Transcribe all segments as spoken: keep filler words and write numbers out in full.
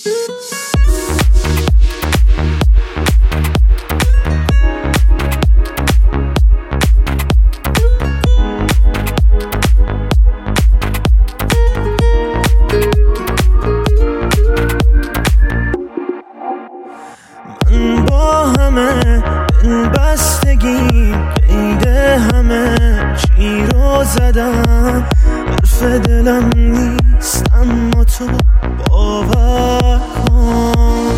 من با همه دلبستگی قید همه چی رو زدم، حرف دلم نیست اما تو باور کن.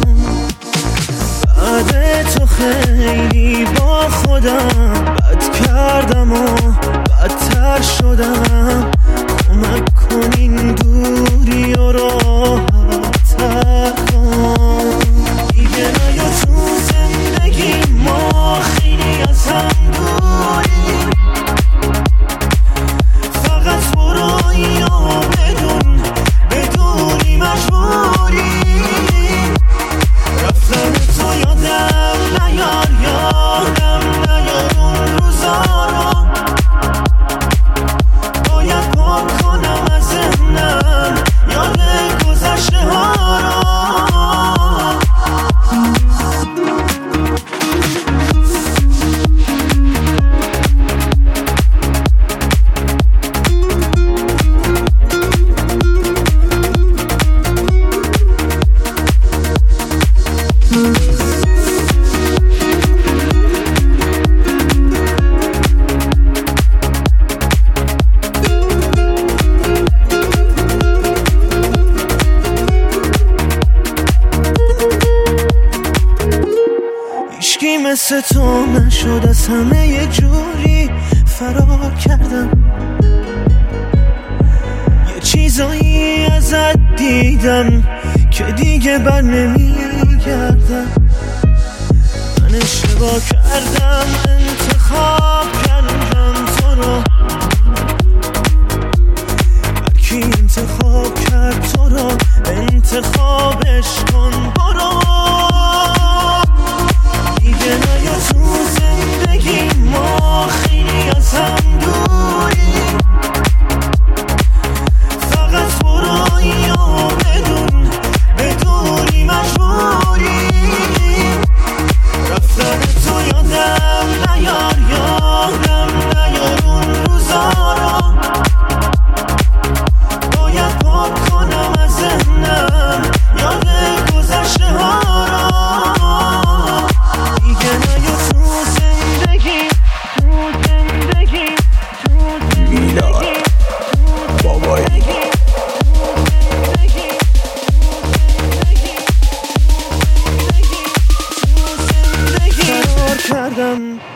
بعد تو خیلی با خودم بد کردم و بدتر شدم، کمک کن این دوری و راحت تر کن. دیگه نیا تو زندگی ما خیلی از هم دوریم، فقط برو اینو بدون بدونی مجبوریم. رفتن تو یادم نیار یادم نیار اون روزا رو، باید پاک کنم از ذهنم یاد گذشته ها رو. هیچکی مثل تو نشد، از همه یه جوری فرار کردم. یه چیزایی ازت دیدم که دیگه بر نمیگردم. من اشتباه کردم انتخاب کردم تو رو، هرکی انتخاب کرد تو رو انتخابش کن برو. دیگه نیا تو زندگی ما خیلی از هم دوریم، فقط برو اینو بدون بدونی مجبوریم. رفتن تو یادم نیار یادم نیار اون روزا رو، باید پاک کنم از ذهنم یاد گذشته ها رو. کردم